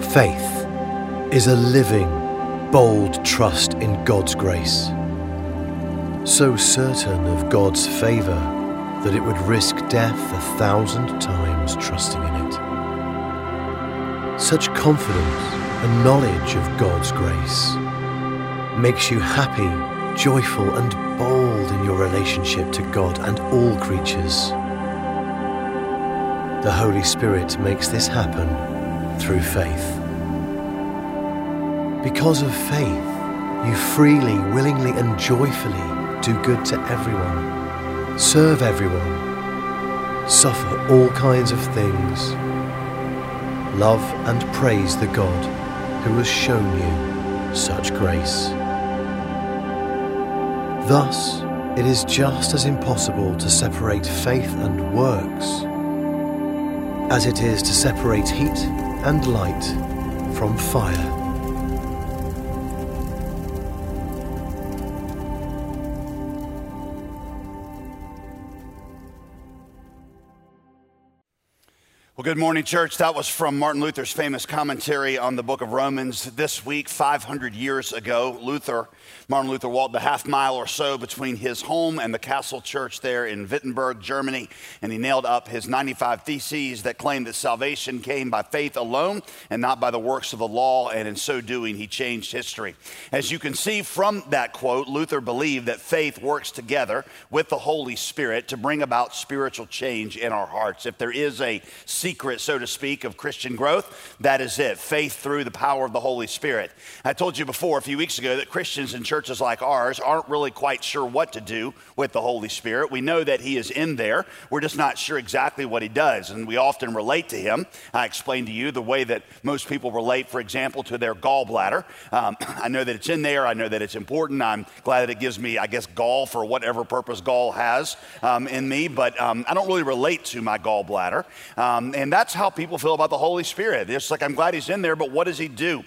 Faith is a living, bold trust in God's grace, so certain of God's favour that it would risk death 1,000 times trusting in it. Such confidence and knowledge of God's grace makes you happy, joyful and bold in your relationship to God and all creatures. The Holy Spirit makes this happen through faith. Because of faith, you freely, willingly and joyfully do good to everyone, serve everyone, suffer all kinds of things, love and praise the God who has shown you such grace. Thus, it is just as impossible to separate faith and works as it is to separate heat and light from fire. Well, good morning, church. That was from Martin Luther's famous commentary on the book of Romans. This week, 500 years ago, Martin Luther walked the half mile or so between his home and the Castle Church there in Wittenberg, Germany, and he nailed up his 95 Theses that claimed that salvation came by faith alone and not by the works of the law, and in so doing, he changed history. As you can see from that quote, Luther believed that faith works together with the Holy Spirit to bring about spiritual change in our hearts. If there is a secret, so to speak, of Christian growth, that is it, faith through the power of the Holy Spirit. I told you before a few weeks ago that Christians in churches like ours aren't really quite sure what to do with the Holy Spirit. We know that he is in there. We're just not sure exactly what he does, and we often relate to him. I explained to you the way that most people relate, for example, to their gallbladder. I know that it's in there. I know that it's important. I'm glad that it gives me, I guess, gall for whatever purpose gall has in me, but I don't really relate to my gallbladder. And that's how people feel about the Holy Spirit. It's like, I'm glad he's in there, but what does he do?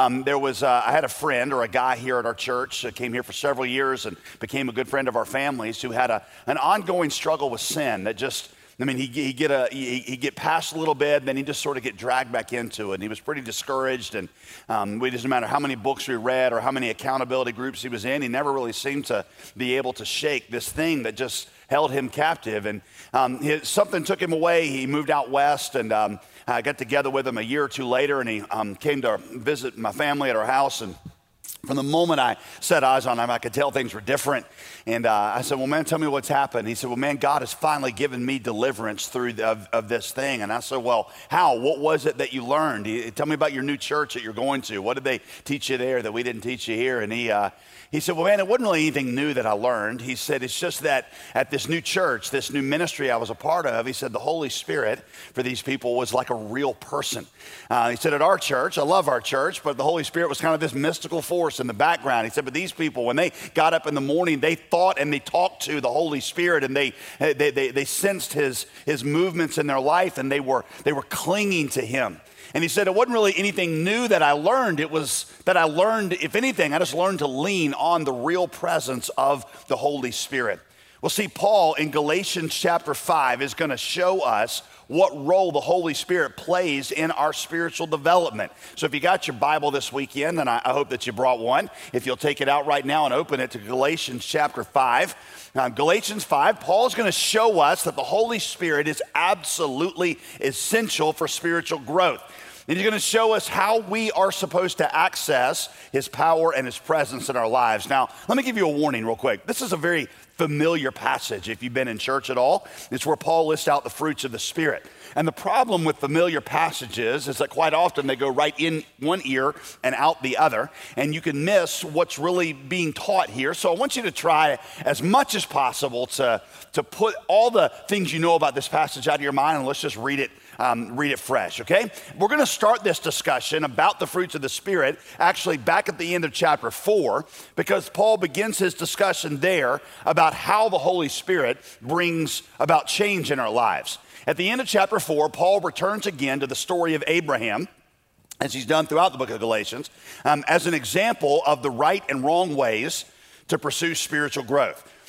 I had a friend or a guy here at our church that came here for several years and became a good friend of our families who had an ongoing struggle with sin that just, he'd get past a little bit, then he'd just sort of get dragged back into it. And he was pretty discouraged, and it doesn't matter how many books we read or how many accountability groups he was in, he never really seemed to be able to shake this thing that just held him captive. And something took him away. He moved out west, and I got together with him a year or two later, and he came to visit my family at our house. And from the moment I set eyes on him, I could tell things were different. And I said, well, man, tell me what's happened. He said, well, man, God has finally given me deliverance through of this thing. And I said, well, how? What was it that you learned? Tell me about your new church that you're going to. What did they teach you there that we didn't teach you here? And he said, well, man, it wasn't really anything new that I learned. He said, it's just that at this new church, this new ministry I was a part of, he said, the Holy Spirit for these people was like a real person. He said, at our church, I love our church, but the Holy Spirit was kind of this mystical force in the background. He said, but these people, when they got up in the morning, they thought and they talked to the Holy Spirit, and they sensed his movements in their life, and they were clinging to him. And he said, it wasn't really anything new that I learned. It was that I learned, if anything, I just learned to lean on the real presence of the Holy Spirit. Well, see, Paul in Galatians chapter 5 is going to show us what role the Holy Spirit plays in our spiritual development. So if you got your Bible this weekend, and I hope that you brought one, if you'll take it out right now and open it to Galatians chapter 5. Now, Galatians 5, Paul's going to show us that the Holy Spirit is absolutely essential for spiritual growth. And he's going to show us how we are supposed to access his power and his presence in our lives. Now, let me give you a warning real quick. This is a very familiar passage if you've been in church at all. It's where Paul lists out the fruits of the Spirit. And the problem with familiar passages is that quite often they go right in one ear and out the other, and you can miss what's really being taught here. So I want you to try as much as possible to put all the things you know about this passage out of your mind, and let's just read it fresh, okay? We're going to start this discussion about the fruits of the Spirit actually back at the end of chapter 4, because Paul begins his discussion there about how the Holy Spirit brings about change in our lives. At the end of chapter 4, Paul returns again to the story of Abraham, as he's done throughout the book of Galatians, as an example of the right and wrong ways to pursue spiritual growth.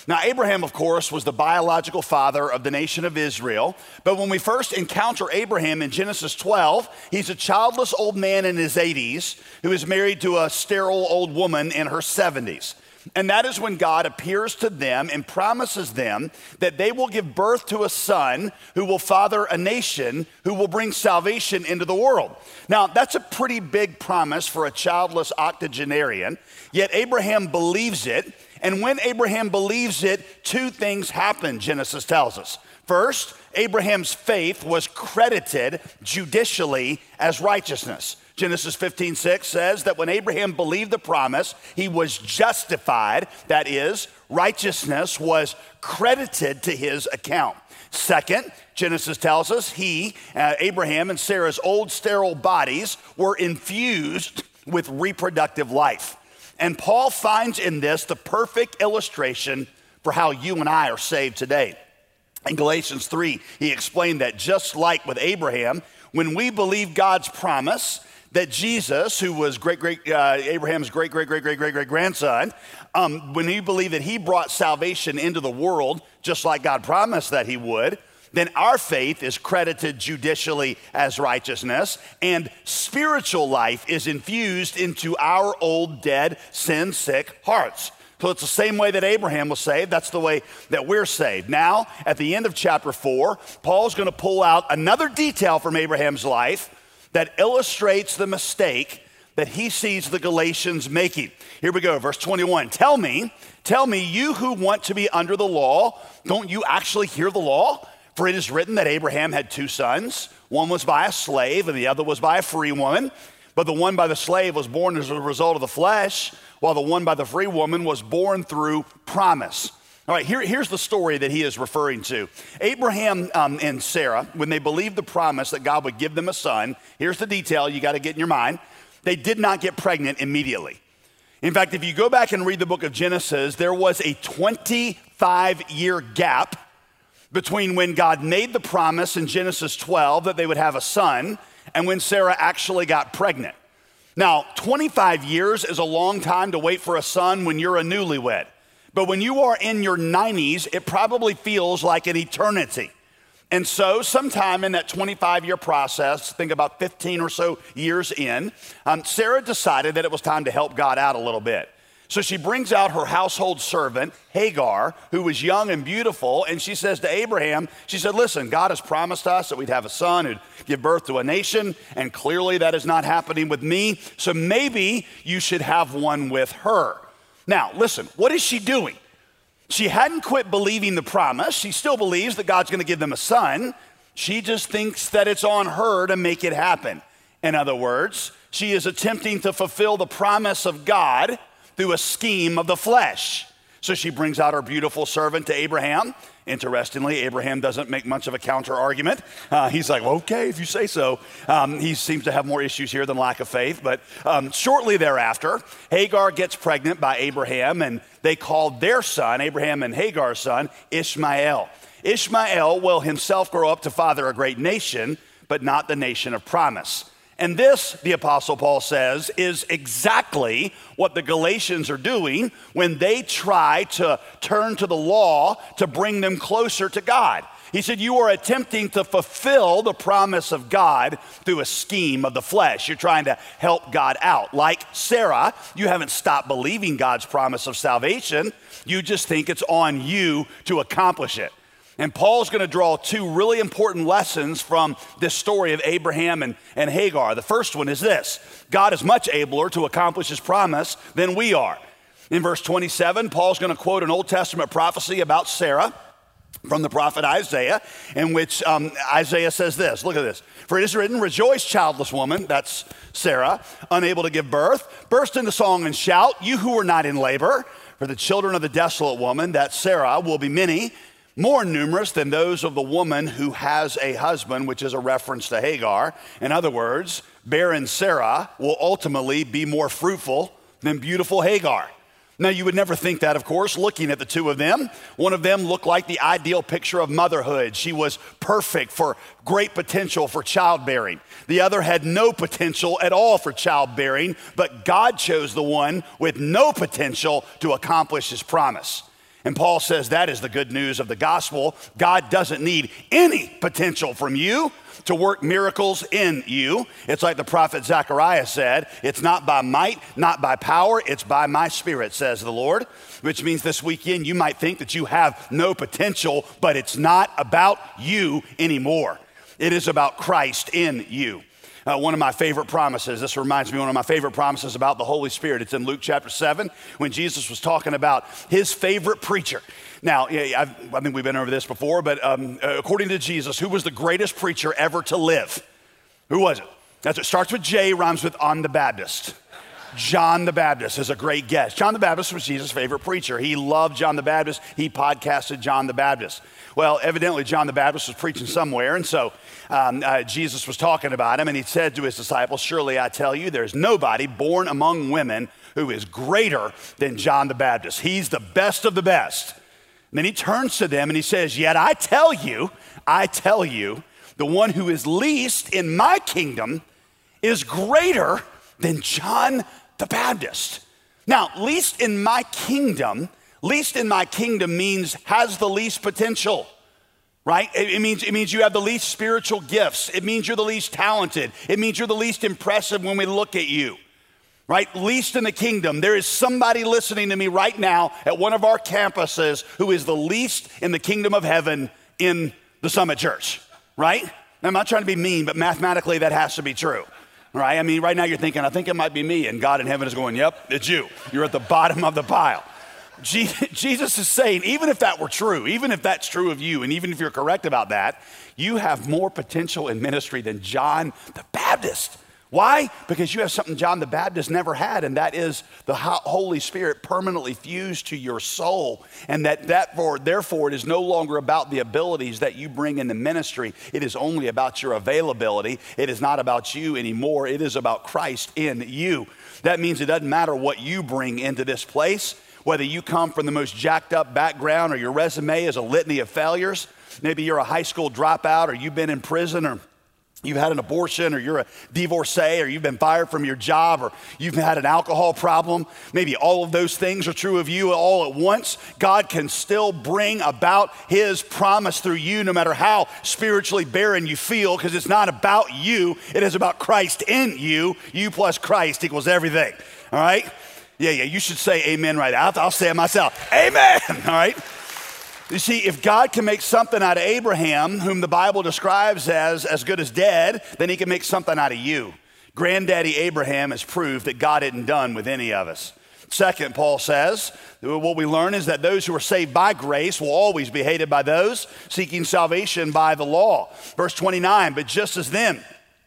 Now, Abraham, of course, was the biological father of the nation of Israel. But when we first encounter Abraham in Genesis 12, he's a childless old man in his 80s who is married to a sterile old woman in her 70s. And that is when God appears to them and promises them that they will give birth to a son who will father a nation who will bring salvation into the world. Now, that's a pretty big promise for a childless octogenarian, yet Abraham believes it. And when Abraham believes it, two things happen, Genesis tells us. First, Abraham's faith was credited judicially as righteousness. Genesis 15:6 says that when Abraham believed the promise, he was justified. That is, righteousness was credited to his account. Second, Genesis tells us Abraham and Sarah's old sterile bodies were infused with reproductive life. And Paul finds in this the perfect illustration for how you and I are saved today. In Galatians 3, he explained that just like with Abraham, when we believe God's promise that Jesus, who was Abraham's great-great-great-great-great-great-grandson, when we believe that he brought salvation into the world, just like God promised that he would, then our faith is credited judicially as righteousness, and spiritual life is infused into our old, dead, sin-sick hearts. So it's the same way that Abraham was saved. That's the way that we're saved. Now, at the end of chapter 4, Paul's going to pull out another detail from Abraham's life that illustrates the mistake that he sees the Galatians making. Here we go, verse 21. Tell me, you who want to be under the law, don't you actually hear the law? For it is written that Abraham had two sons. One was by a slave and the other was by a free woman. But the one by the slave was born as a result of the flesh, while the one by the free woman was born through promise. All right, here's the story that he is referring to. Abraham and Sarah, when they believed the promise that God would give them a son, here's the detail you got to get in your mind. They did not get pregnant immediately. In fact, if you go back and read the book of Genesis, there was a 25-year gap between when God made the promise in Genesis 12 that they would have a son and when Sarah actually got pregnant. Now, 25 years is a long time to wait for a son when you're a newlywed. But when you are in your 90s, it probably feels like an eternity. And so sometime in that 25-year process, think about 15 or so years in, Sarah decided that it was time to help God out a little bit. So she brings out her household servant, Hagar, who was young and beautiful, and she says to Abraham, she said, listen, God has promised us that we'd have a son who'd give birth to a nation, and clearly that is not happening with me, so maybe you should have one with her. Now, listen, what is she doing? She hadn't quit believing the promise. She still believes that God's going to give them a son. She just thinks that it's on her to make it happen. In other words, she is attempting to fulfill the promise of God through a scheme of the flesh. So she brings out her beautiful servant to Abraham. Interestingly, Abraham doesn't make much of a counter argument. He's like, well, okay, if you say so. He seems to have more issues here than lack of faith. But shortly thereafter, Hagar gets pregnant by Abraham, and they called their son, Abraham and Hagar's son, Ishmael. Ishmael will himself grow up to father a great nation, but not the nation of promise. And this, the Apostle Paul says, is exactly what the Galatians are doing when they try to turn to the law to bring them closer to God. He said, you are attempting to fulfill the promise of God through a scheme of the flesh. You're trying to help God out. Like Sarah, you haven't stopped believing God's promise of salvation. You just think it's on you to accomplish it. And Paul's going to draw two really important lessons from this story of Abraham and Hagar. The first one is this: God is much abler to accomplish his promise than we are. In verse 27, Paul's going to quote an Old Testament prophecy about Sarah from the prophet Isaiah, in which Isaiah says this. Look at this. For it is written, rejoice, childless woman, that's Sarah, unable to give birth. Burst into song and shout, you who are not in labor. For the children of the desolate woman, that's Sarah, will be many, more numerous than those of the woman who has a husband, which is a reference to Hagar. In other words, barren Sarah will ultimately be more fruitful than beautiful Hagar. Now, you would never think that, of course, looking at the two of them. One of them looked like the ideal picture of motherhood. She was perfect for great potential for childbearing. The other had no potential at all for childbearing, but God chose the one with no potential to accomplish his promise. And Paul says that is the good news of the gospel. God doesn't need any potential from you to work miracles in you. It's like the prophet Zechariah said, it's not by might, not by power, it's by my spirit, says the Lord. Which means this weekend you might think that you have no potential, but it's not about you anymore. It is about Christ in you. One of my favorite promises, this reminds me of one of my favorite promises about the Holy Spirit. It's in Luke chapter 7 when Jesus was talking about his favorite preacher. Now, I think we've been over this before, but according to Jesus, who was the greatest preacher ever to live? Who was it? It starts with J, rhymes with on the Baptist. John the Baptist is a great guess. John the Baptist was Jesus' favorite preacher. He loved John the Baptist. He podcasted John the Baptist. Well, evidently John the Baptist was preaching somewhere, and so Jesus was talking about him, and he said to his disciples, surely I tell you, there's nobody born among women who is greater than John the Baptist. He's the best of the best. And then he turns to them and he says, yet I tell you, the one who is least in my kingdom is greater than John the Baptist. Now, least in my kingdom means has the least potential, right? It means you have the least spiritual gifts. It means you're the least talented. It means you're the least impressive when we look at you, right? Least in the kingdom. There is somebody listening to me right now at one of our campuses who is the least in the kingdom of heaven in the Summit Church, right? Now, I'm not trying to be mean, but mathematically that has to be true. Right? I mean, right now you're thinking, I think it might be me. And God in heaven is going, yep, it's you. You're at the bottom of the pile. Jesus is saying, even if that were true, even if that's true of you, and even if you're correct about that, you have more potential in ministry than John the Baptist. Why? Because you have something John the Baptist never had, and that is the Holy Spirit permanently fused to your soul. And therefore, it is no longer about the abilities that you bring in the ministry. It is only about your availability. It is not about you anymore. It is about Christ in you. That means it doesn't matter what you bring into this place, whether you come from the most jacked up background or your resume is a litany of failures. Maybe you're a high school dropout, or you've been in prison, or you've had an abortion, or you're a divorcee, or you've been fired from your job, or you've had an alcohol problem. Maybe all of those things are true of you all at once. God can still bring about his promise through you no matter how spiritually barren you feel, because it's not about you. It is about Christ in you. You plus Christ equals everything, all right? Yeah, you should say amen right now. I'll say it myself. Amen, all right? You see, if God can make something out of Abraham, whom the Bible describes as good as dead, then he can make something out of you. Granddaddy Abraham has proved that God isn't done with any of us. Second, Paul says, what we learn is that those who are saved by grace will always be hated by those seeking salvation by the law. Verse 29, but just as then,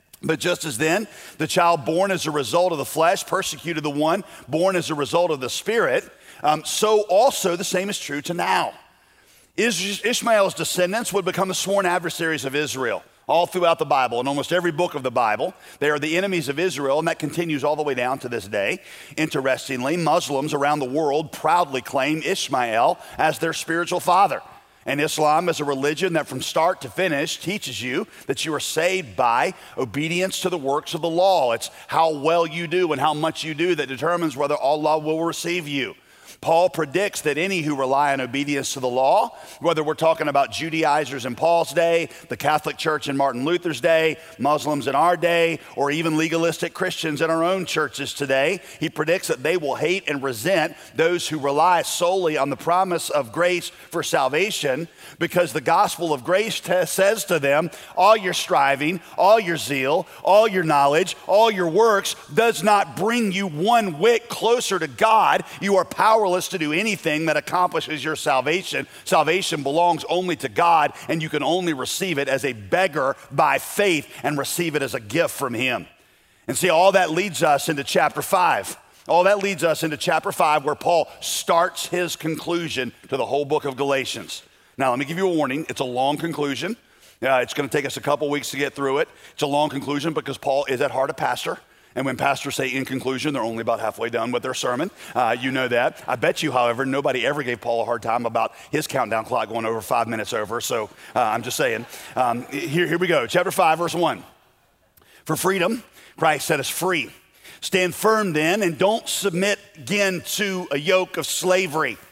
the child born as a result of the flesh persecuted the one born as a result of the Spirit, so also the same is true to now. Ishmael's descendants would become the sworn adversaries of Israel. All throughout the Bible, in almost every book of the Bible, they are the enemies of Israel, and that continues all the way down to this day. Interestingly, Muslims around the world proudly claim Ishmael as their spiritual father. And Islam is a religion that from start to finish teaches you that you are saved by obedience to the works of the law. It's how well you do and how much you do that determines whether Allah will receive you. Paul predicts that any who rely on obedience to the law, whether we're talking about Judaizers in Paul's day, the Catholic Church in Martin Luther's day, Muslims in our day, or even legalistic Christians in our own churches today, he predicts that they will hate and resent those who rely solely on the promise of grace for salvation, because the gospel of grace says to them, all your striving, all your zeal, all your knowledge, all your works does not bring you one whit closer to God. You are powerless to do anything that accomplishes your salvation. Salvation belongs only to God, and you can only receive it as a beggar by faith and receive it as a gift from him. And see, all that leads us into chapter 5. All that leads us into chapter 5, where Paul starts his conclusion to the whole book of Galatians. Now, let me give you a warning. It's a long conclusion. It's going to take us a couple weeks to get through it. It's a long conclusion because Paul is at heart a pastor. And when pastors say in conclusion, they're only about halfway done with their sermon. You know that. I bet you, however, nobody ever gave Paul a hard time about his countdown clock going over 5 minutes over. So I'm just saying. Here we go. Chapter 5, verse 1. For freedom, Christ set us free. Stand firm then, and don't submit again to a yoke of slavery.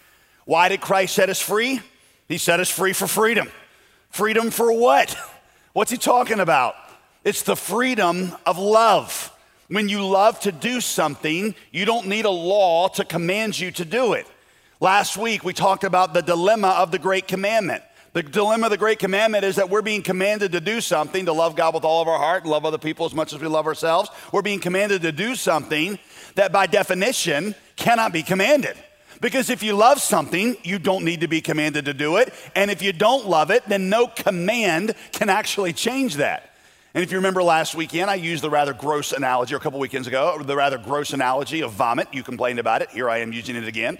Why did Christ set us free? He set us free for freedom. Freedom for what? What's he talking about? It's the freedom of love. When you love to do something, you don't need a law to command you to do it. Last week, we talked about the dilemma of the Great Commandment. The dilemma of the Great Commandment is that we're being commanded to do something, to love God with all of our heart and love other people as much as we love ourselves. We're being commanded to do something that by definition cannot be commanded. Because if you love something, you don't need to be commanded to do it. And if you don't love it, then no command can actually change that. And if you remember last weekend, I used the rather gross analogy, or a couple weekends ago, the rather gross analogy of vomit. You complained about it. Here I am using it again.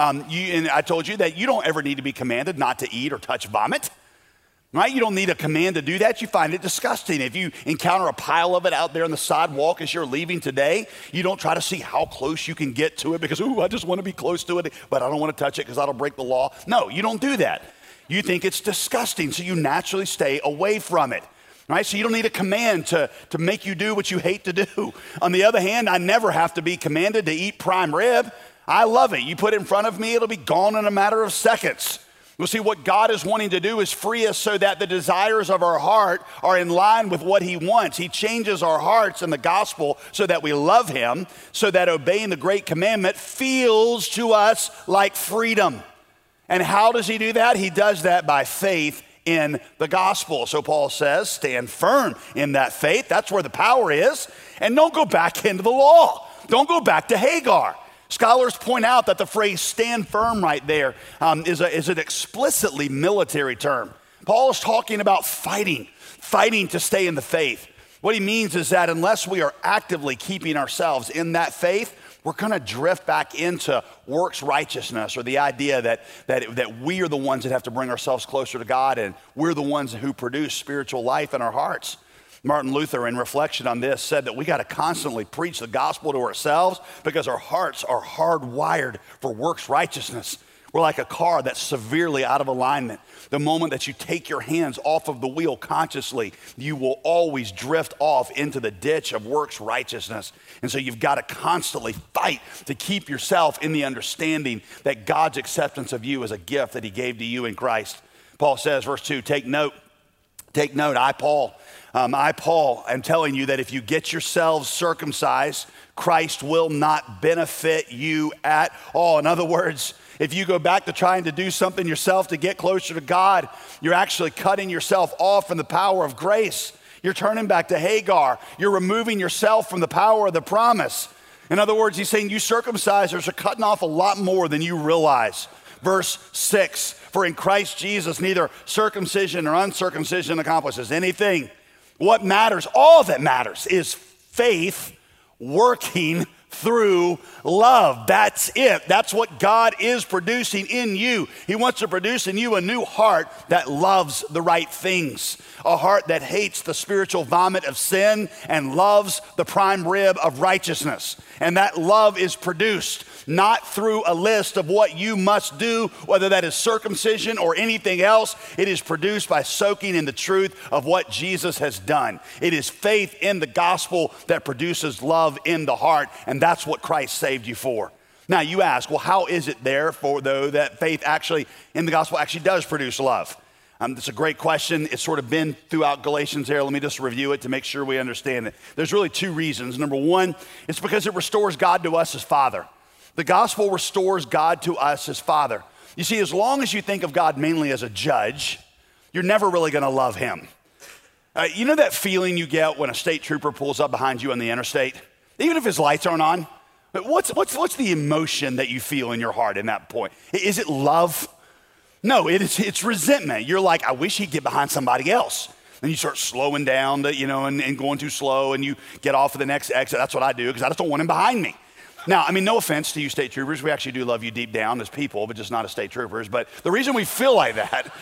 And I told you that you don't ever need to be commanded not to eat or touch vomit, right? You don't need a command to do that. You find it disgusting. If you encounter a pile of it out there on the sidewalk as you're leaving today, you don't try to see how close you can get to it because, ooh, I just want to be close to it, but I don't want to touch it because that'll break the law. No, you don't do that. You think it's disgusting, so you naturally stay away from it. Right? So you don't need a command to make you do what you hate to do. On the other hand, I never have to be commanded to eat prime rib. I love it. You put it in front of me, it'll be gone in a matter of seconds. We'll see what God is wanting to do is free us so that the desires of our heart are in line with what he wants. He changes our hearts in the gospel so that we love him, so that obeying the great commandment feels to us like freedom. And how does he do that? He does that by faith in the gospel. So Paul says, stand firm in that faith. That's where the power is. And don't go back into the law. Don't go back to Hagar. Scholars point out that the phrase stand firm right there is an explicitly military term. Paul is talking about fighting to stay in the faith. What he means is that unless we are actively keeping ourselves in that faith, we're going to drift back into works righteousness, or the idea that we are the ones that have to bring ourselves closer to God, and we're the ones who produce spiritual life in our hearts. Martin Luther, in reflection on this, said that we got to constantly preach the gospel to ourselves because our hearts are hardwired for works righteousness. We're like a car that's severely out of alignment. The moment that you take your hands off of the wheel consciously, you will always drift off into the ditch of works righteousness. And so you've got to constantly fight to keep yourself in the understanding that God's acceptance of you is a gift that he gave to you in Christ. Paul says, verse 2, take note, I, Paul, am telling you that if you get yourselves circumcised, Christ will not benefit you at all. In other words, if you go back to trying to do something yourself to get closer to God, you're actually cutting yourself off from the power of grace. You're turning back to Hagar. You're removing yourself from the power of the promise. In other words, he's saying you circumcisers are cutting off a lot more than you realize. Verse 6, for in Christ Jesus, neither circumcision or uncircumcision accomplishes anything. What matters, all that matters, is faith working through love. That's it. That's what God is producing in you. He wants to produce in you a new heart that loves the right things, a heart that hates the spiritual vomit of sin and loves the prime rib of righteousness. And that love is produced not through a list of what you must do, whether that is circumcision or anything else. It is produced by soaking in the truth of what Jesus has done. It is faith in the gospel that produces love in the heart, and that's what Christ saved you for. Now you ask, well, how is it therefore though that faith actually in the gospel actually does produce love? It's a great question. It's sort of been throughout Galatians here. Let me just review it to make sure we understand it. There's really two reasons. Number one, it's because it restores God to us as Father. The gospel restores God to us as Father. You see, as long as you think of God mainly as a judge, you're never really going to love him. You know that feeling you get when a state trooper pulls up behind you on the interstate? Even if his lights aren't on? What's the emotion that you feel in your heart in that point? Is it love? No, it's resentment. You're like, I wish he'd get behind somebody else. Then you start slowing down, and going too slow, and you get off of the next exit. That's what I do because I just don't want him behind me. Now, I mean, no offense to you state troopers. We actually do love you deep down as people, but just not as state troopers. But the reason we feel like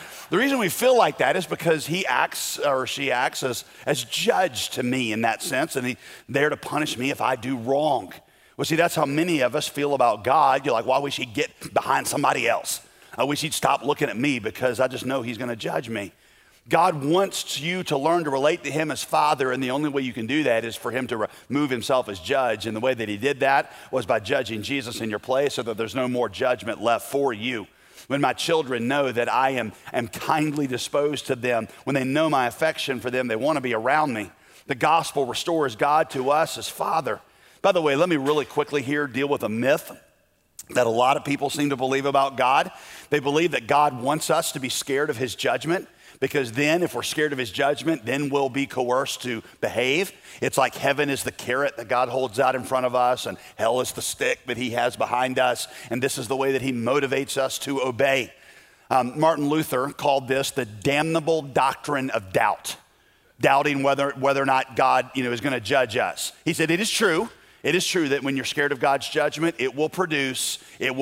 that is because he acts or she acts as judge to me in that sense, and he's there to punish me if I do wrong. Well, see, that's how many of us feel about God. You're like, well, I wish he'd get behind somebody else. I wish he'd stop looking at me because I just know he's going to judge me. God wants you to learn to relate to him as Father, and the only way you can do that is for him to remove himself as judge. And the way that he did that was by judging Jesus in your place so that there's no more judgment left for you. when my children know that I am kindly disposed to them, when they know my affection for them, they want to be around me. The gospel restores God to us as Father. By the way, let me really quickly here deal with a myth that a lot of people seem to believe about God. They believe that God wants us to be scared of his judgment, because then if we're scared of his judgment, then we'll be coerced to behave. It's like heaven is the carrot that God holds out in front of us, and hell is the stick that he has behind us, and this is the way that he motivates us to obey. Martin Luther called this the damnable doctrine of doubt, doubting whether or not God, is going to judge us. He said, it is true that when you're scared of God's judgment, it will produce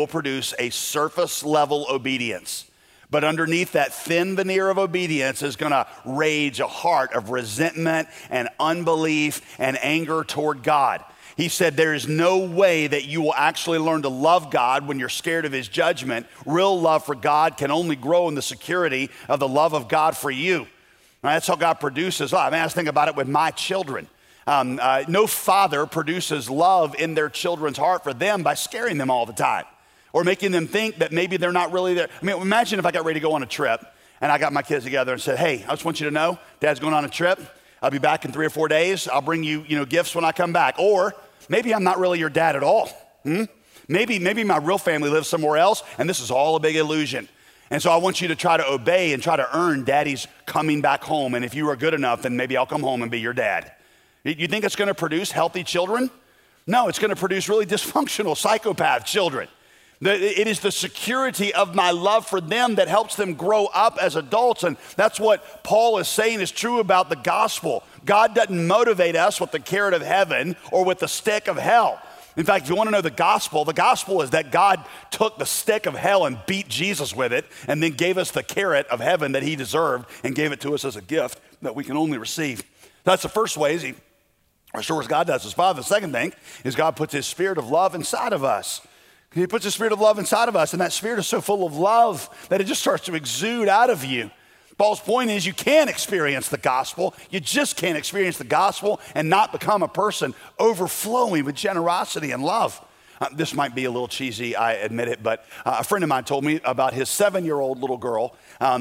a surface level obedience. But underneath that thin veneer of obedience is going to rage a heart of resentment and unbelief and anger toward God. He said there is no way that you will actually learn to love God when you're scared of his judgment. Real love for God can only grow in the security of the love of God for you. Now, that's how God produces love. I think about it with my children. No father produces love in their children's heart for them by scaring them all the time, or making them think that maybe they're not really there. I mean, imagine if I got ready to go on a trip and I got my kids together and said, hey, I just want you to know, Dad's going on a trip. I'll be back in 3 or 4 days. I'll bring you, gifts when I come back. Or maybe I'm not really your dad at all. Maybe my real family lives somewhere else and this is all a big illusion. And so I want you to try to obey and try to earn Daddy's coming back home. And if you are good enough, then maybe I'll come home and be your dad. You think it's going to produce healthy children? No, it's going to produce really dysfunctional psychopath children. It is the security of my love for them that helps them grow up as adults. And that's what Paul is saying is true about the gospel. God doesn't motivate us with the carrot of heaven or with the stick of hell. In fact, if you want to know the gospel is that God took the stick of hell and beat Jesus with it and then gave us the carrot of heaven that he deserved and gave it to us as a gift that we can only receive. That's the first way is he restores God does his Father. The second thing is God puts his spirit of love inside of us. He puts the spirit of love inside of us, and that spirit is so full of love that it just starts to exude out of you. Paul's point is you can experience the gospel. You just can't experience the gospel and not become a person overflowing with generosity and love. This might be a little cheesy, I admit it, but a friend of mine told me about his 7-year-old little girl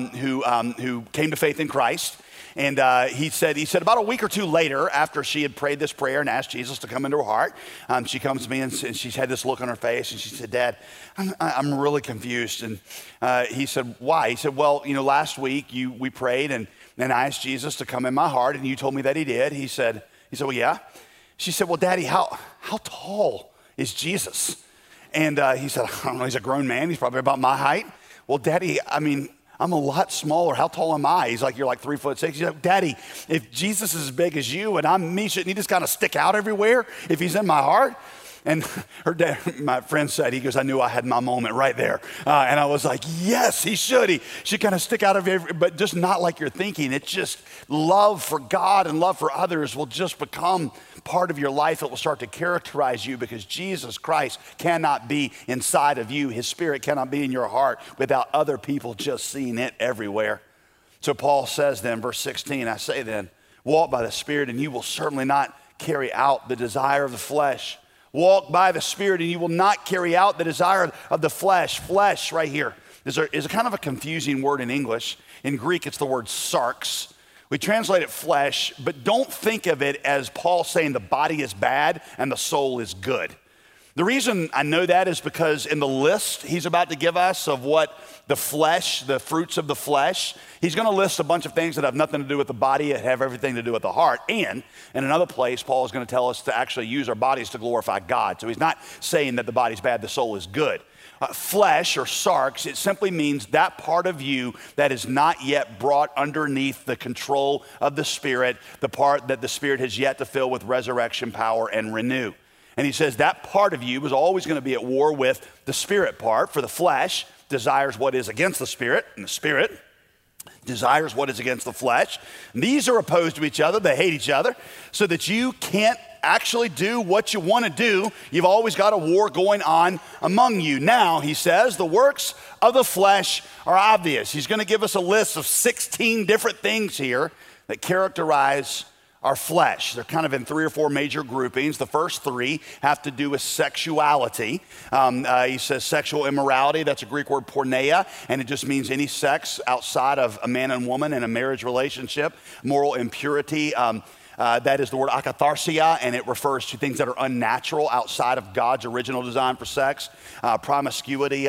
who came to faith in Christ. And he said about a week or two later, after she had prayed this prayer and asked Jesus to come into her heart, she comes to me and she's had this look on her face and she said, Dad, I'm really confused. And he said, why? He said, well, last week we prayed and I asked Jesus to come in my heart and you told me that he did. He said, well, yeah. She said, well, Daddy, how tall is Jesus? And he said, I don't know, he's a grown man. He's probably about my height. Well, Daddy, I'm a lot smaller. How tall am I? He's like, you're like 3'6". He's like, Daddy, if Jesus is as big as you and I'm me, shouldn't he just kind of stick out everywhere if he's in my heart? And her dad, my friend said, he goes, I knew I had my moment right there. And I was like, yes, he should. He should kind of stick out of every, but just not like you're thinking. It's just love for God and love for others will just become part of your life. It will start to characterize you because Jesus Christ cannot be inside of you. His spirit cannot be in your heart without other people just seeing it everywhere. So Paul says then, verse 16, I say then, walk by the Spirit and you will certainly not carry out the desire of the flesh. Walk by the Spirit and you will not carry out the desire of the flesh. Flesh right here is a kind of a confusing word in English. In Greek, it's the word sarx. We translate it flesh, but don't think of it as Paul saying the body is bad and the soul is good. The reason I know that is because in the list he's about to give us of what the flesh, the fruits of the flesh, he's going to list a bunch of things that have nothing to do with the body and have everything to do with the heart. And in another place, Paul is going to tell us to actually use our bodies to glorify God. So he's not saying that the body's bad, the soul is good. Flesh or sarx, it simply means that part of you that is not yet brought underneath the control of the Spirit, the part that the Spirit has yet to fill with resurrection power and renew. And he says that part of you is always going to be at war with the Spirit part, for the flesh desires what is against the Spirit, and the Spirit desires what is against the flesh. And these are opposed to each other. They hate each other, so that you can't actually do what you want to do. You've always got a war going on among you. Now, he says, the works of the flesh are obvious. He's going to give us a list of 16 different things here that characterize our flesh. They're kind of in 3 or 4 major groupings. The first 3 have to do with sexuality. He says sexual immorality. That's a Greek word porneia, and it just means any sex outside of a man and woman in a marriage relationship. Moral impurity. That is the word akatharsia, and it refers to things that are unnatural outside of God's original design for sex. Promiscuity,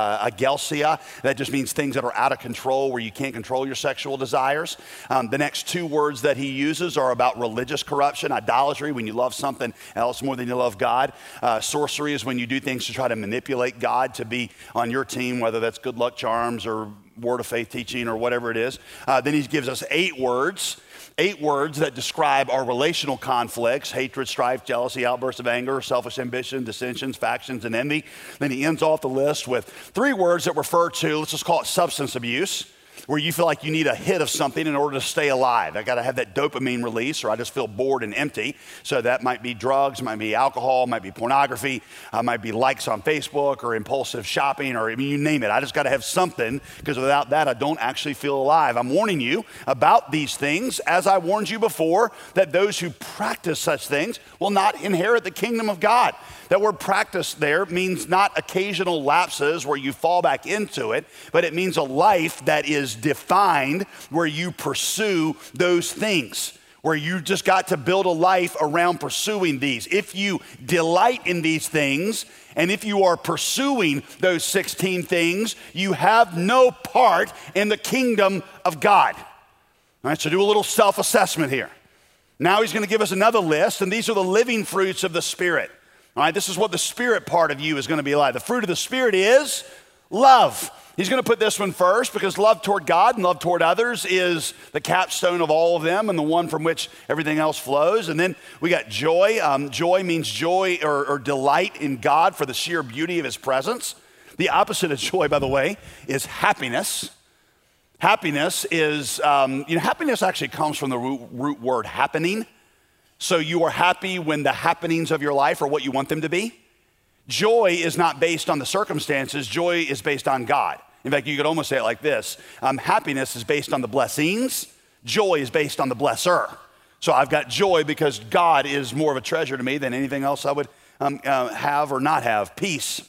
agelsia, that just means things that are out of control where you can't control your sexual desires. The next 2 words that he uses are about religious corruption. Idolatry, when you love something else more than you love God. Sorcery is when you do things to try to manipulate God to be on your team, whether that's good luck charms or word of faith teaching or whatever it is. Then he gives us 8 words. 8 words that describe our relational conflicts: hatred, strife, jealousy, outbursts of anger, selfish ambition, dissensions, factions, and envy. Then he ends off the list with 3 words that refer to, let's just call it substance abuse, where you feel like you need a hit of something in order to stay alive. I gotta have that dopamine release, or I just feel bored and empty. So that might be drugs, might be alcohol, might be pornography, might be likes on Facebook or impulsive shopping, or I mean, you name it. I just gotta have something, because without that, I don't actually feel alive. I'm warning you about these things, as I warned you before, that those who practice such things will not inherit the kingdom of God. That word practice there means not occasional lapses where you fall back into it, but it means a life that is defined where you pursue those things, where you just got to build a life around pursuing these. If you delight in these things, and if you are pursuing those 16 things, you have no part in the kingdom of God. All right, so do a little self-assessment here. Now he's going to give us another list, and these are the living fruits of the Spirit. All right, this is what the Spirit part of you is going to be like. The fruit of the Spirit is love. He's going to put this one first because love toward God and love toward others is the capstone of all of them and the one from which everything else flows. And then we got joy. Joy means joy or delight in God for the sheer beauty of his presence. The opposite of joy, by the way, is happiness. Happiness is, happiness actually comes from the root word happening. So you are happy when the happenings of your life are what you want them to be. Joy is not based on the circumstances. Joy is based on God. In fact, you could almost say it like this. Happiness is based on the blessings. Joy is based on the blesser. So I've got joy because God is more of a treasure to me than anything else I would have or not have. Peace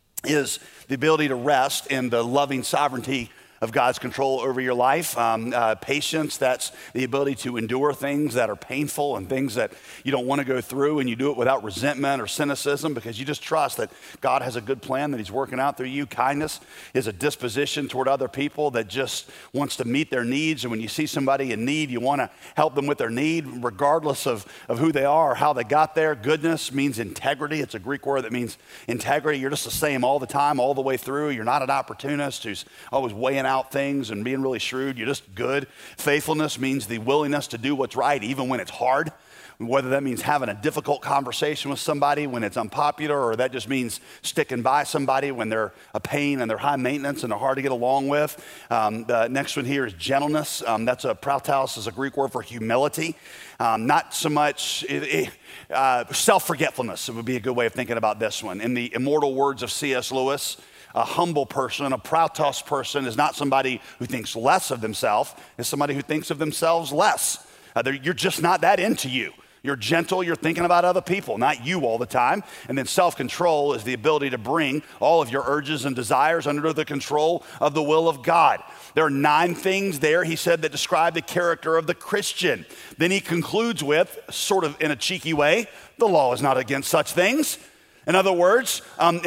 is the ability to rest in the loving sovereignty of God's control over your life. Patience, that's the ability to endure things that are painful and things that you don't want to go through, and you do it without resentment or cynicism because you just trust that God has a good plan that he's working out through you. Kindness is a disposition toward other people that just wants to meet their needs, and when you see somebody in need, you want to help them with their need regardless of who they are or how they got there. Goodness means integrity. It's a Greek word that means integrity. You're just the same all the time, all the way through. You're not an opportunist who's always weighing out things and being really shrewd. You're just good. Faithfulness means the willingness to do what's right even when it's hard, whether that means having a difficult conversation with somebody when it's unpopular, or that just means sticking by somebody when they're a pain and they're high maintenance and they're hard to get along with. The next one here is gentleness. That's prautaos is a Greek word for humility. Not so much self-forgetfulness. It would be a good way of thinking about this one. In the immortal words of C.S. Lewis, a humble person, a prautaos person, is not somebody who thinks less of themselves. It's somebody who thinks of themselves less. You're just not that into you. You're gentle, you're thinking about other people, not you all the time. And then self-control is the ability to bring all of your urges and desires under the control of the will of God. There are 9 things there, he said, that describe the character of the Christian. Then he concludes with, sort of in a cheeky way, the law is not against such things. In other words,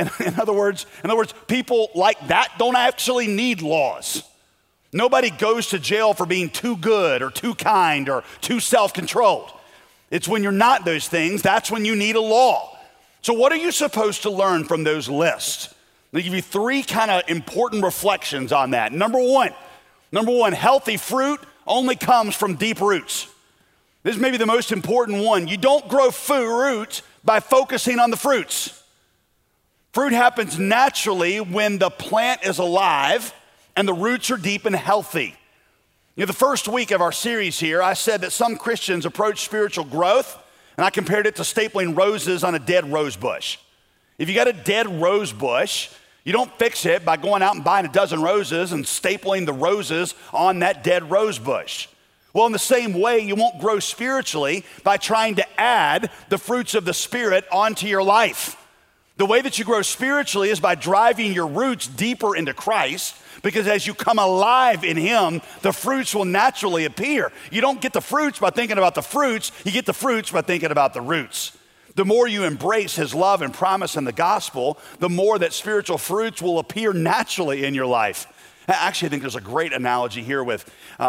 people like that don't actually need laws. Nobody goes to jail for being too good or too kind or too self-controlled. It's when you're not those things, that's when you need a law. So what are you supposed to learn from those lists? I'll give you 3 kind of important reflections on that. Number one, healthy fruit only comes from deep roots. This is maybe the most important one. You don't grow fruit by focusing on the fruits. Fruit happens naturally when the plant is alive and the roots are deep and healthy. You know, the first week of our series here, I said that some Christians approach spiritual growth, and I compared it to stapling roses on a dead rose bush. If you got a dead rose bush, you don't fix it by going out and buying a dozen roses and stapling the roses on that dead rose bush. Well, in the same way, you won't grow spiritually by trying to add the fruits of the Spirit onto your life. The way that you grow spiritually is by driving your roots deeper into Christ, because as you come alive in Him, the fruits will naturally appear. You don't get the fruits by thinking about the fruits, you get the fruits by thinking about the roots. The more you embrace His love and promise in the gospel, the more that spiritual fruits will appear naturally in your life. Actually, I think there's a great analogy here with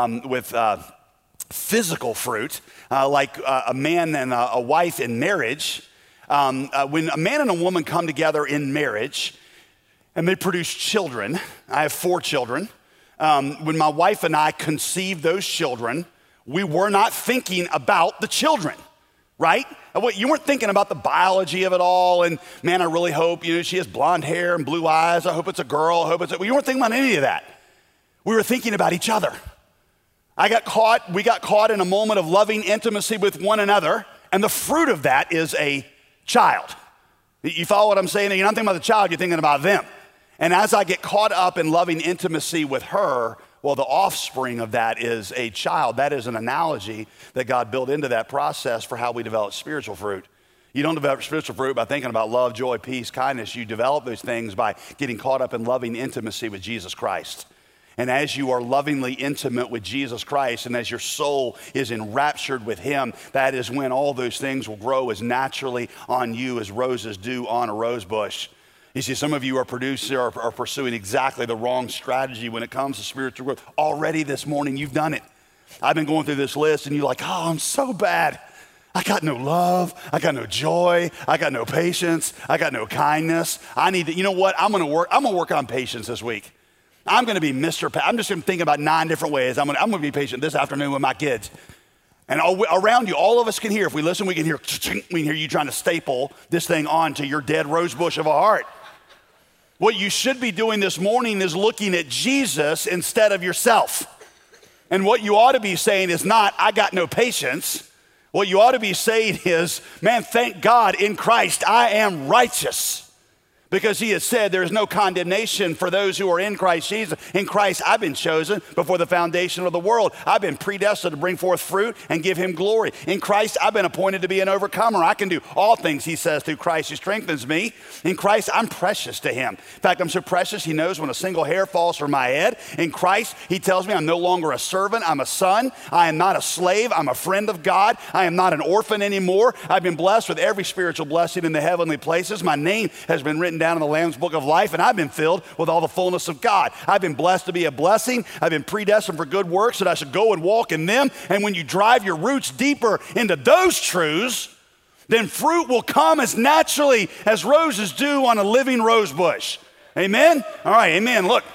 physical fruit, like a man and a wife in marriage. When a man and a woman come together in marriage and they produce children, I have 4 children. When my wife and I conceived those children, we were not thinking about the children, right? You weren't thinking about the biology of it all, and man, I really hope, she has blonde hair and blue eyes. I hope it's a girl. I hope you weren't thinking about any of that. We were thinking about each other. We got caught in a moment of loving intimacy with one another, and the fruit of that is a child. You follow what I'm saying? You're not thinking about the child, you're thinking about them. And as I get caught up in loving intimacy with her, well, the offspring of that is a child. That is an analogy that God built into that process for how we develop spiritual fruit. You don't develop spiritual fruit by thinking about love, joy, peace, kindness. You develop those things by getting caught up in loving intimacy with Jesus Christ. And as you are lovingly intimate with Jesus Christ, and as your soul is enraptured with Him, that is when all those things will grow as naturally on you as roses do on a rose bush. You see, some of you are pursuing exactly the wrong strategy when it comes to spiritual growth. Already this morning, you've done it. I've been going through this list, and you're like, oh, I'm so bad. I got no love. I got no joy. I got no patience. I got no kindness. You know what? I'm going to work on patience this week. I'm going to be Mr. I'm just going to think about 9 different ways. I'm going to be patient this afternoon with my kids. And around you, all of us can hear. If we listen, we can hear you trying to staple this thing onto your dead rose bush of a heart. What you should be doing this morning is looking at Jesus instead of yourself. And what you ought to be saying is not, I got no patience. What you ought to be saying is, man, thank God in Christ I am righteous. Because He has said there is no condemnation for those who are in Christ Jesus. In Christ, I've been chosen before the foundation of the world. I've been predestined to bring forth fruit and give Him glory. In Christ, I've been appointed to be an overcomer. I can do all things, He says, through Christ who strengthens me. In Christ, I'm precious to Him. In fact, I'm so precious, He knows when a single hair falls from my head. In Christ, He tells me I'm no longer a servant, I'm a son. I am not a slave, I'm a friend of God. I am not an orphan anymore. I've been blessed with every spiritual blessing in the heavenly places. My name has been written down in the Lamb's Book of Life, and I've been filled with all the fullness of God. I've been blessed to be a blessing. I've been predestined for good works that I should go and walk in them. And when you drive your roots deeper into those truths, then fruit will come as naturally as roses do on a living rose bush. Amen? All right, amen. Look.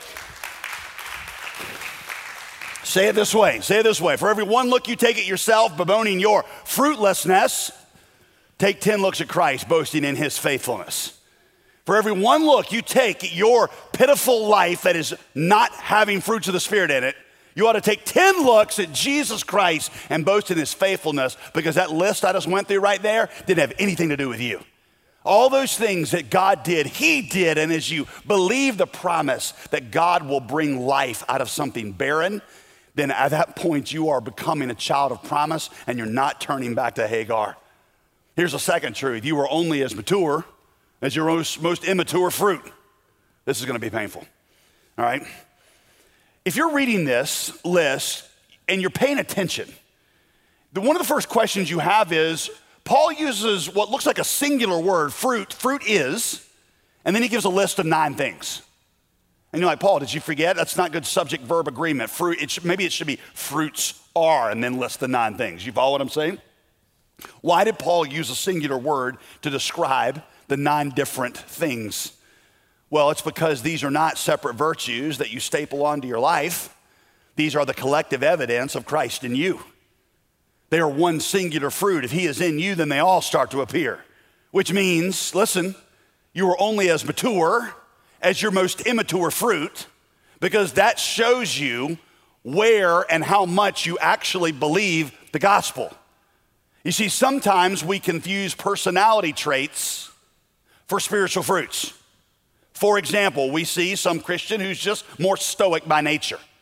Say it this way. Say it this way. For every one look you take at yourself, bemoaning your fruitlessness, take 10 looks at Christ, boasting in His faithfulness. For every one look you take at your pitiful life that is not having fruits of the Spirit in it, you ought to take 10 looks at Jesus Christ and boast in His faithfulness, because that list I just went through right there didn't have anything to do with you. All those things that God did, He did, and as you believe the promise that God will bring life out of something barren, then at that point you are becoming a child of promise and you're not turning back to Hagar. Here's a second truth. You are only as mature as your most immature fruit. This is going to be painful, all right? If you're reading this list and you're paying attention, one of the first questions you have is, Paul uses what looks like a singular word, fruit is, and then he gives a list of 9 things. And you're like, Paul, did you forget? That's not good subject-verb agreement. Maybe it should be fruits are, and then list the 9 things. You follow what I'm saying? Why did Paul use a singular word to describe the 9 different things? Well, it's because these are not separate virtues that you staple onto your life. These are the collective evidence of Christ in you. They are one singular fruit. If He is in you, then they all start to appear. Which means, listen, you are only as mature as your most immature fruit, because that shows you where and how much you actually believe the gospel. You see, sometimes we confuse personality traits for spiritual fruits. For example, we see some Christian who's just more stoic by nature.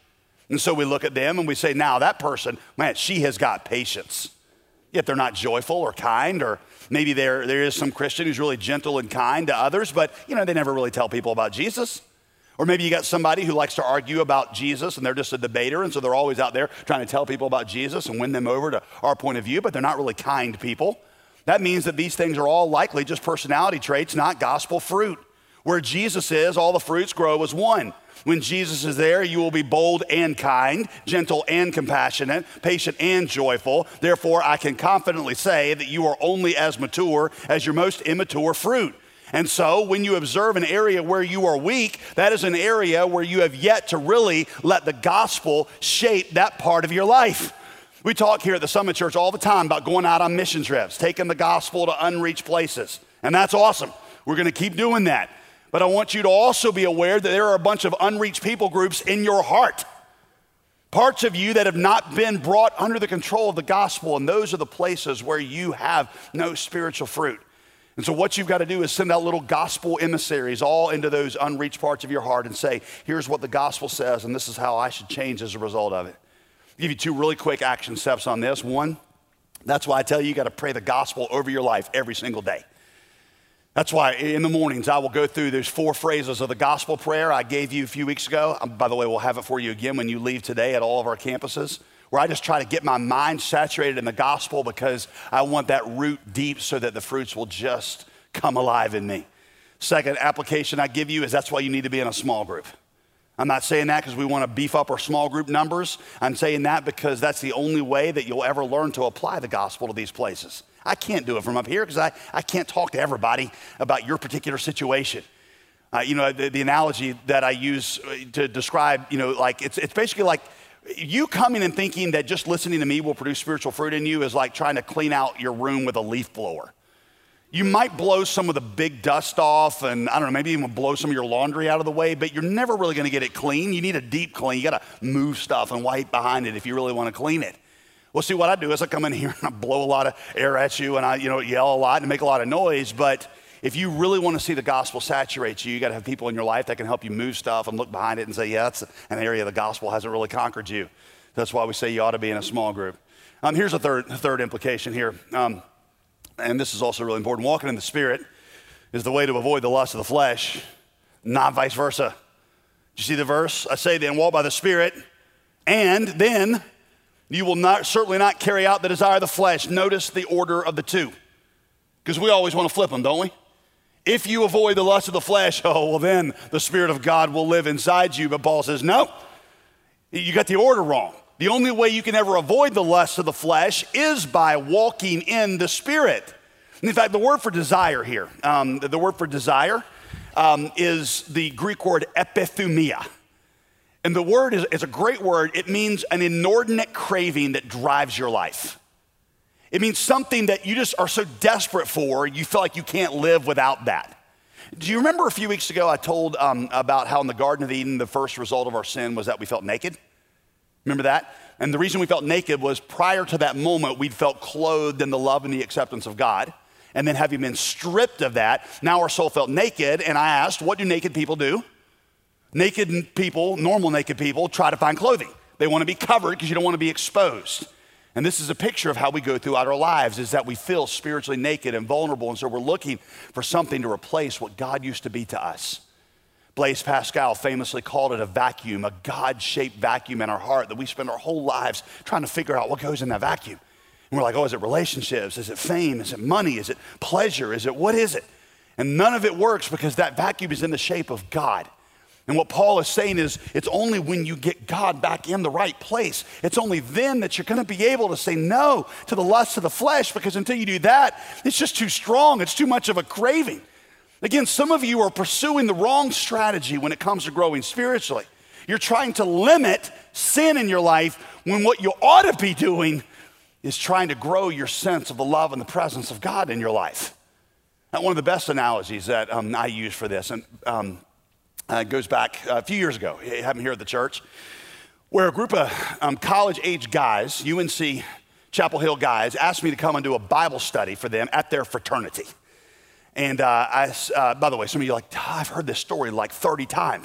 And so we look at them and we say, now that person, man, she has got patience. Yet they're not joyful or kind, or maybe there is some Christian who's really gentle and kind to others, but they never really tell people about Jesus. Or maybe you got somebody who likes to argue about Jesus and they're just a debater, and so they're always out there trying to tell people about Jesus and win them over to our point of view, but they're not really kind people. That means that these things are all likely just personality traits, not gospel fruit. Where Jesus is, all the fruits grow as one. When Jesus is there, you will be bold and kind, gentle and compassionate, patient and joyful. Therefore, I can confidently say that you are only as mature as your most immature fruit. And so when you observe an area where you are weak, that is an area where you have yet to really let the gospel shape that part of your life. We talk here at the Summit Church all the time about going out on mission trips, taking the gospel to unreached places. And that's awesome. We're going to keep doing that. But I want you to also be aware that there are a bunch of unreached people groups in your heart. Parts of you that have not been brought under the control of the gospel, and those are the places where you have no spiritual fruit. And so what you've got to do is send out little gospel emissaries all into those unreached parts of your heart and say, here's what the gospel says, and this is how I should change as a result of it. I'll give you 2 really quick action steps on this. 1, that's why I tell you got to pray the gospel over your life every single day. That's why in the mornings I will go through those 4 phrases of the gospel prayer I gave you a few weeks ago. By the way, we'll have it for you again when you leave today at all of our campuses, where I just try to get my mind saturated in the gospel because I want that root deep so that the fruits will just come alive in me. Second application I give you is that's why you need to be in a small group. I'm not saying that because we want to beef up our small group numbers. I'm saying that because that's the only way that you'll ever learn to apply the gospel to these places. I can't do it from up here because I can't talk to everybody about your particular situation. The analogy that I use to describe, it's basically like you coming and thinking that just listening to me will produce spiritual fruit in you is like trying to clean out your room with a leaf blower. You might blow some of the big dust off and, I don't know, maybe even blow some of your laundry out of the way, but you're never really going to get it clean. You need a deep clean. You got to move stuff and wipe behind it if you really want to clean it. Well, see, what I do is I come in here and I blow a lot of air at you and I, yell a lot and make a lot of noise. But if you really want to see the gospel saturate you, you got to have people in your life that can help you move stuff and look behind it and say, yeah, that's an area the gospel hasn't really conquered you. That's why we say you ought to be in a small group. Here's a third implication here. And this is also really important. Walking in the Spirit is the way to avoid the lust of the flesh, not vice versa. Did you see the verse? I say then, walk by the Spirit, and then you will certainly not carry out the desire of the flesh. Notice the order of the two, because we always want to flip them, don't we? If you avoid the lust of the flesh, then the Spirit of God will live inside you. But Paul says, no, you got the order wrong. The only way you can ever avoid the lust of the flesh is by walking in the Spirit. And in fact, the word for desire here, the word for desire is the Greek word epithumia. And the word is a great word. It means an inordinate craving that drives your life. It means something that you just are so desperate for, you feel like you can't live without that. Do you remember a few weeks ago I told about how in the Garden of Eden, the first result of our sin was that we felt naked? Remember that? And the reason we felt naked was prior to that moment, we'd felt clothed in the love and the acceptance of God. And then having been stripped of that, now our soul felt naked. And I asked, what do naked people do? Naked people, normal naked people, try to find clothing. They want to be covered because you don't want to be exposed. And this is a picture of how we go throughout our lives, is that we feel spiritually naked and vulnerable. And so we're looking for something to replace what God used to be to us. Blaise Pascal famously called it a vacuum, a God-shaped vacuum in our heart that we spend our whole lives trying to figure out what goes in that vacuum. And we're like, is it relationships? Is it fame? Is it money? Is it pleasure? What is it? And none of it works because that vacuum is in the shape of God. And what Paul is saying is it's only when you get God back in the right place, it's only then that you're going to be able to say no to the lust of the flesh, because until you do that, it's just too strong. It's too much of a craving. Again, some of you are pursuing the wrong strategy when it comes to growing spiritually. You're trying to limit sin in your life when what you ought to be doing is trying to grow your sense of the love and the presence of God in your life. Now, one of the best analogies that I use for this, and it goes back a few years ago, it happened here at the church, where a group of college-age guys, UNC Chapel Hill guys, asked me to come and do a Bible study for them at their fraternity. And by the way, some of you are like, I've heard this story like 30 times.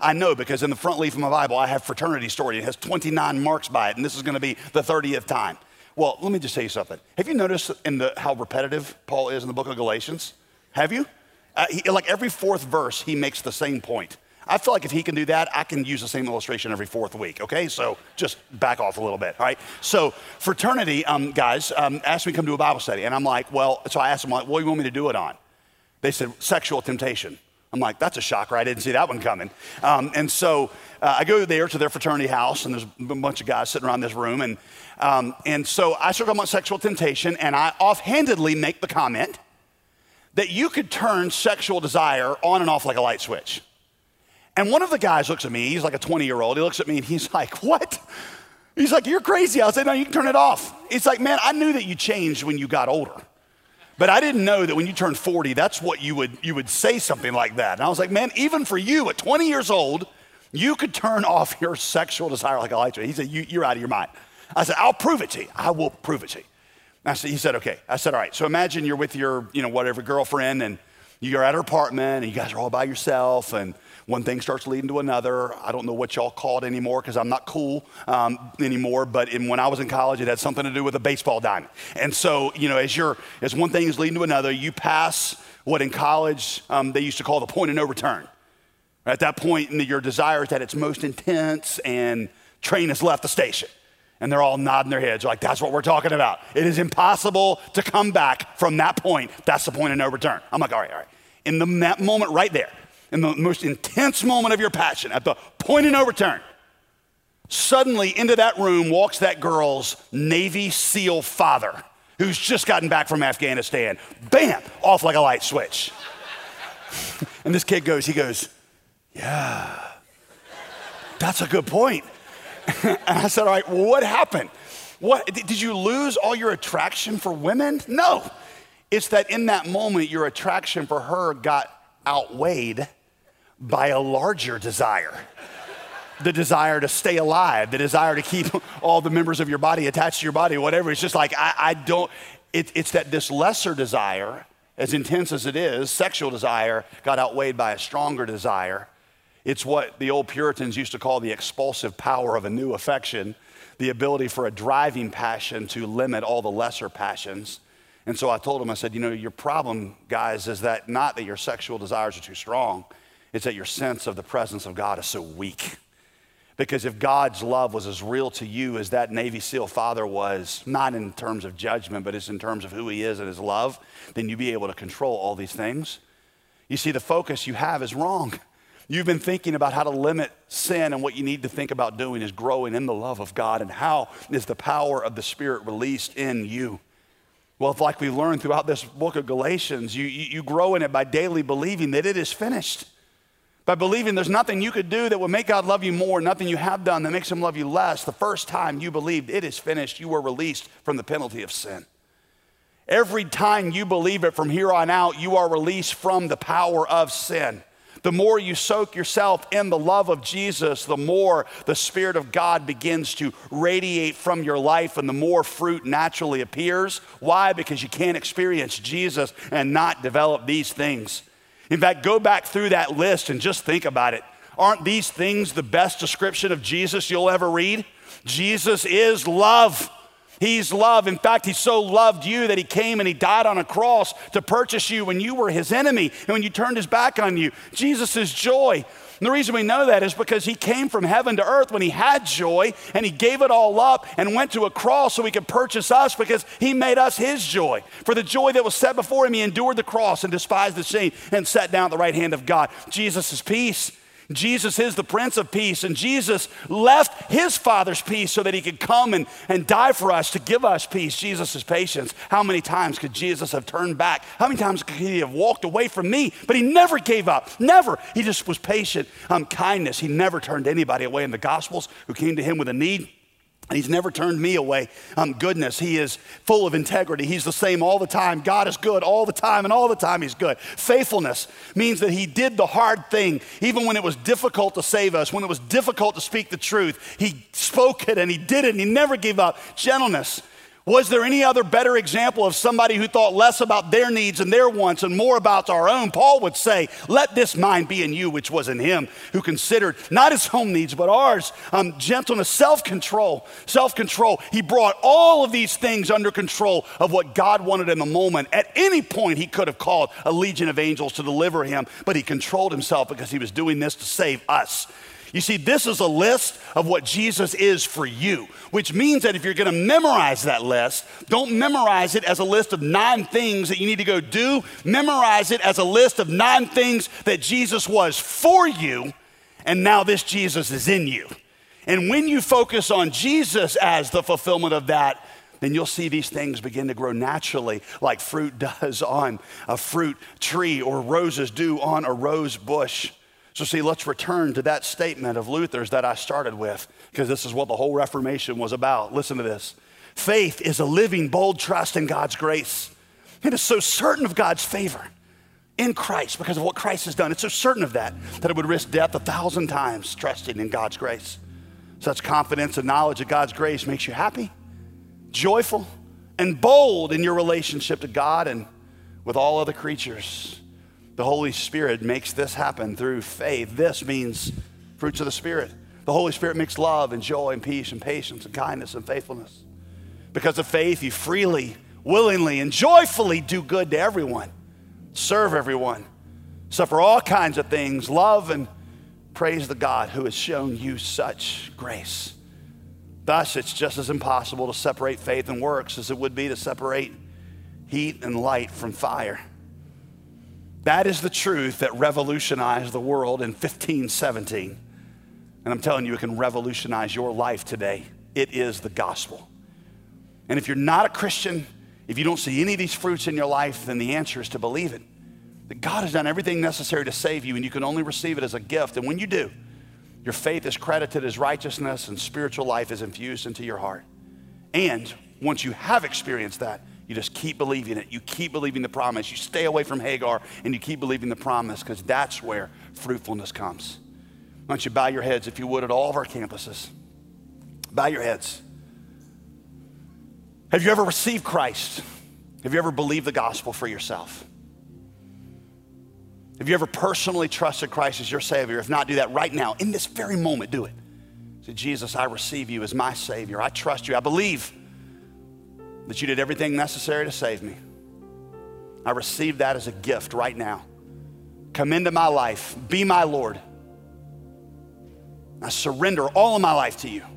I know because in the front leaf of my Bible, I have fraternity story. It has 29 marks by it, and this is going to be the 30th time. Well, let me just tell you something. Have you noticed how repetitive Paul is in the book of Galatians? Have you? Like every fourth verse, he makes the same point. I feel like if he can do that, I can use the same illustration every fourth week, okay? So just back off a little bit, all right? So fraternity guys asked me to come to a Bible study, and I'm like, well, so I asked them, like, what do you want me to do it on? They said, sexual temptation. I'm like, that's a shocker. I didn't see that one coming. And so I go there to their fraternity house, and there's a bunch of guys sitting around this room. And so I start talking about sexual temptation, and I offhandedly make the comment that you could turn sexual desire on and off like a light switch. And one of the guys looks at me. He's like a 20-year-old. He looks at me, and he's like, what? He's like, you're crazy. I said, no, you can turn it off. He's like, man, I knew that you changed when you got older. But I didn't know that when you turned 40, that's what you would say something like that. And I was like, man, even for you at 20 years old, you could turn off your sexual desire like a light switch. He said, you're out of your mind. I said, I'll prove it to you. I will prove it to you. He said, okay. I said, all right. So imagine you're with your, whatever girlfriend, and you're at her apartment, and you guys are all by yourself, and one thing starts leading to another. I don't know what y'all call it anymore because I'm not cool anymore, but when I was in college, it had something to do with a baseball diamond. And so, as one thing is leading to another, you pass what in college they used to call the point of no return. At that point, your desire is at its most intense, and train has left the station. And they're all nodding their heads like, that's what we're talking about. It is impossible to come back from that point. That's the point of no return. I'm like, all right. In that moment right there, in the most intense moment of your passion, at the point of no return, suddenly into that room walks that girl's Navy SEAL father who's just gotten back from Afghanistan. Bam, off like a light switch. And this kid goes, yeah, that's a good point. And I said, all right, well, what happened? Did you lose all your attraction for women? No. It's that in that moment, your attraction for her got outweighed by a larger desire. The desire to stay alive, the desire to keep all the members of your body attached to your body, whatever. It's just like, it's that this lesser desire, as intense as it is, sexual desire, got outweighed by a stronger desire. It's what the old Puritans used to call the expulsive power of a new affection, the ability for a driving passion to limit all the lesser passions. And so I told him, I said, your problem, guys, is that not that your sexual desires are too strong, it's that your sense of the presence of God is so weak. Because if God's love was as real to you as that Navy SEAL father was, not in terms of judgment, but it's in terms of who he is and his love, then you'd be able to control all these things. You see, the focus you have is wrong. You've been thinking about how to limit sin, and what you need to think about doing is growing in the love of God. And how is the power of the Spirit released in you? Well, like we learned throughout this book of Galatians, you grow in it by daily believing that it is finished. By believing there's nothing you could do that would make God love you more, nothing you have done that makes him love you less. The first time you believed it is finished, you were released from the penalty of sin. Every time you believe it from here on out, you are released from the power of sin. The more you soak yourself in the love of Jesus, the more the Spirit of God begins to radiate from your life, and the more fruit naturally appears. Why? Because you can't experience Jesus and not develop these things. In fact, go back through that list and just think about it. Aren't these things the best description of Jesus you'll ever read? Jesus is love. He's love. In fact, he so loved you that he came and he died on a cross to purchase you when you were his enemy and when you turned his back on you. Jesus is joy. And the reason we know that is because he came from heaven to earth when he had joy, and he gave it all up and went to a cross so he could purchase us, because he made us his joy. For the joy that was set before him, he endured the cross and despised the shame and sat down at the right hand of God. Jesus is peace. Jesus is the Prince of Peace, and Jesus left his Father's peace so that he could come and die for us to give us peace. Jesus is patience. How many times could Jesus have turned back? How many times could he have walked away from me? But he never gave up, never. He just was patient. Kindness, he never turned anybody away in the Gospels who came to him with a need. And he's never turned me away. Goodness, he is full of integrity. He's the same all the time. God is good all the time, and all the time he's good. Faithfulness means that he did the hard thing, even when it was difficult to save us, when it was difficult to speak the truth. He spoke it and he did it, and he never gave up. Gentleness, Was there any other better example of somebody who thought less about their needs and their wants and more about our own? Paul would say, let this mind be in you, which was in him, who considered not his own needs, but ours. Gentleness, self-control. He brought all of these things under control of what God wanted in the moment. At any point, he could have called a legion of angels to deliver him, but he controlled himself because he was doing this to save us. You see, this is a list of what Jesus is for you, which means that if you're going to memorize that list, don't memorize it as a list of 9 things that you need to go do. Memorize it as a list of 9 things that Jesus was for you, and now this Jesus is in you. And when you focus on Jesus as the fulfillment of that, then you'll see these things begin to grow naturally like fruit does on a fruit tree or roses do on a rose bush. So see, let's return to that statement of Luther's that I started with, because this is what the whole Reformation was about. Listen to this. Faith is a living, bold trust in God's grace. It is so certain of God's favor in Christ because of what Christ has done. It's so certain of that it would risk death 1,000 times trusting in God's grace. Such confidence and knowledge of God's grace makes you happy, joyful, and bold in your relationship to God and with all other creatures. The Holy Spirit makes this happen through faith. This means fruits of the Spirit. The Holy Spirit makes love and joy and peace and patience and kindness and faithfulness. Because of faith, you freely, willingly, and joyfully do good to everyone, serve everyone, suffer all kinds of things, love and praise the God who has shown you such grace. Thus, it's just as impossible to separate faith and works as it would be to separate heat and light from fire. That is the truth that revolutionized the world in 1517. And I'm telling you, it can revolutionize your life today. It is the gospel. And if you're not a Christian, if you don't see any of these fruits in your life, then the answer is to believe it. That God has done everything necessary to save you, and you can only receive it as a gift. And when you do, your faith is credited as righteousness, and spiritual life is infused into your heart. And once you have experienced that, you just keep believing it. You keep believing the promise. You stay away from Hagar, and you keep believing the promise, because that's where fruitfulness comes. Why don't you bow your heads, if you would, at all of our campuses. Bow your heads. Have you ever received Christ? Have you ever believed the gospel for yourself? Have you ever personally trusted Christ as your Savior? If not, do that right now. In this very moment, do it. Say, Jesus, I receive you as my Savior. I trust you. I believe that you did everything necessary to save me. I receive that as a gift right now. Come into my life. Be my Lord. I surrender all of my life to you.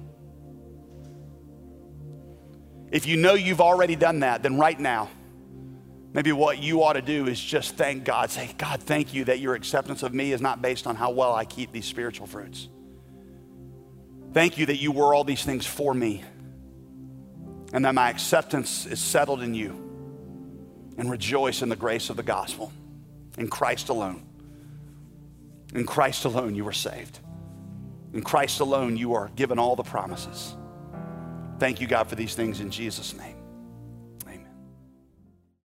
If you know you've already done that, then right now, maybe what you ought to do is just thank God. Say, God, thank you that your acceptance of me is not based on how well I keep these spiritual fruits. Thank you that you were all these things for me, and that my acceptance is settled in you. And rejoice in the grace of the gospel. In Christ alone. In Christ alone you are saved. In Christ alone you are given all the promises. Thank you, God, for these things in Jesus' name.